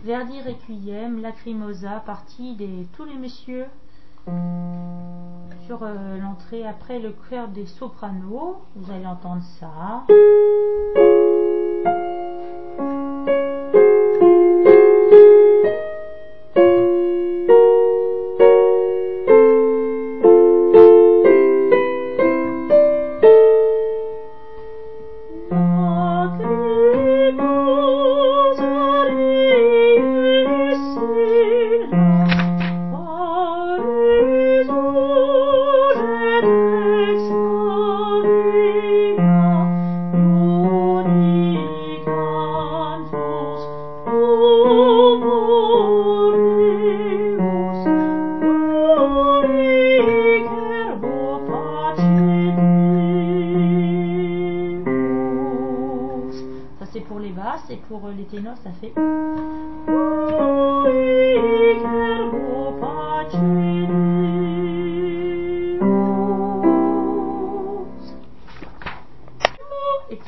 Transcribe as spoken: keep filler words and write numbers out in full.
Verdi Requiem, Lacrimosa, partie des tous les messieurs sur euh, l'entrée après le chœur des sopranos. Vous allez entendre ça. Ça c'est pour les basses et pour les ténors ça fait